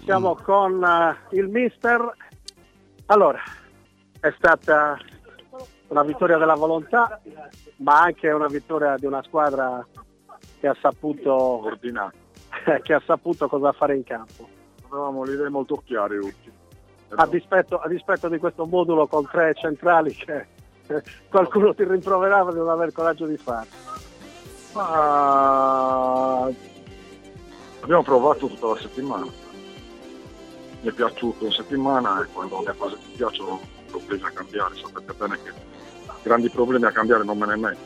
siamo con il mister. Allora, è stata una vittoria della volontà, ma anche una vittoria di una squadra che ha saputo ordinare, che ha saputo cosa fare in campo. Avevamo le idee molto chiare oggi. A dispetto di questo modulo con 3 centrali che qualcuno ti rimproverava di non aver coraggio di fare. Ma abbiamo provato tutta la settimana. Mi è piaciuto in settimana e quando le cose ti piacciono problemi a cambiare. Sapete bene che grandi problemi a cambiare non me ne metto.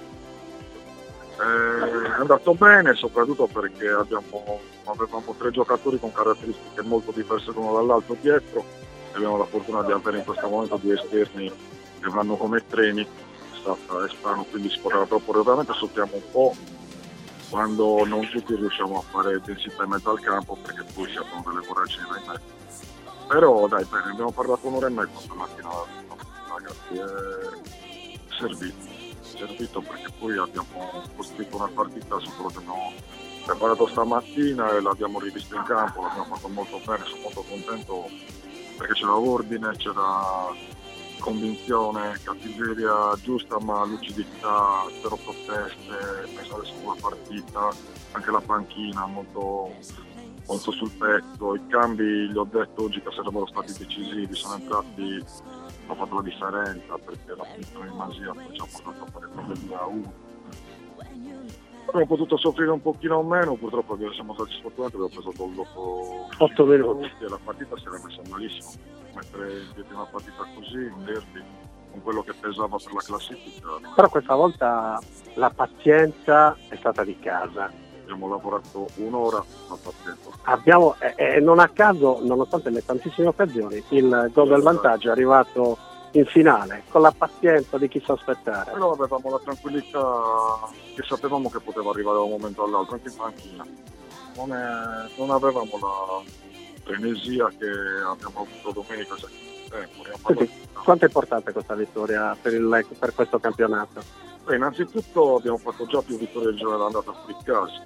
È andato bene soprattutto perché avevamo 3 giocatori con caratteristiche molto diverse l'uno dall'altro dietro e abbiamo la fortuna di avere in questo momento 2 esterni che vanno come treni. È strano, quindi si poteva proporre. Ovviamente sottiamo un po' quando non tutti riusciamo a fare densità in mezzo al campo perché poi si aprono delle voragini in mezzo. Però dai, bene, abbiamo parlato un'ora e mezza stamattina, ragazzi, è servito perché poi abbiamo costruito una partita su quello che abbiamo preparato stamattina e l'abbiamo rivista in campo, l'abbiamo fatto molto bene, sono molto contento perché c'era ordine, c'era convinzione, cattiveria giusta ma lucidità, zero proteste, pensare sulla partita, anche la panchina molto sul pezzo, i cambi li ho detto oggi che sarebbero stati decisivi, sono entrati, hanno fatto la differenza perché la punizione di Masia ci ha portato a fare problemi da 1. Abbiamo potuto soffrire un pochino meno, purtroppo siamo stati sfortunati, abbiamo preso gol dopo 8 minuti e la partita si era messa malissimo. Mettere in piedi una partita così, un derby, con quello che pesava per la classifica. Però questa volta la pazienza è stata di casa. Abbiamo lavorato un'ora a pazienza. Abbiamo, non a caso, nonostante le tantissime occasioni, il gol del vantaggio è arrivato in finale, con la pazienza di chi sa aspettare. Però avevamo la tranquillità che sapevamo che poteva arrivare da un momento all'altro, anche in panchina. Non avevamo la frenesia che abbiamo avuto domenica. Quindi, quanto è importante questa vittoria per questo campionato? Beh, innanzitutto abbiamo fatto già più vittorie del girone d'andata fuori casa.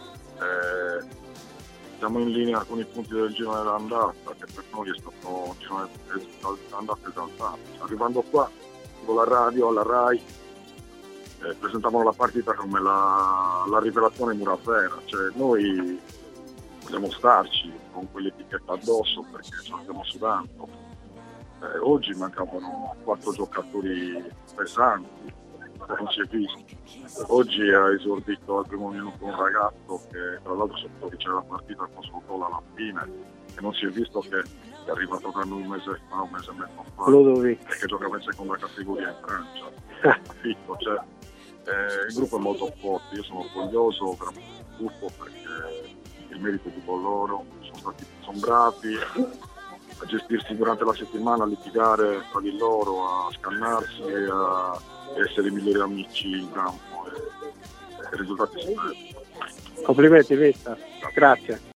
Siamo in linea con i punti del girone d'andata, che per noi è stato un girone d'andata esaltante. Arrivando qua, con la radio, alla RAI, presentavano la partita come la rivelazione Muravera. Cioè, noi vogliamo starci con quell'etichetta addosso perché ce la stiamo sudando. Oggi mancavano 4 giocatori pesanti, non si è visto. Oggi ha esordito al primo minuto un ragazzo che tra l'altro sotto che c'era la partita con suo gol alla fine e non si è visto che è arrivato da noi un mese e mezzo fa e che giocava in seconda categoria in Francia. Cioè, il gruppo è molto forte, io sono orgoglioso veramente del gruppo perché il merito è tutto loro, sono bravi a gestirsi durante la settimana, a litigare tra di loro, a scannarsi e a essere i migliori amici in campo e i risultati si vedono. Complimenti mister, grazie.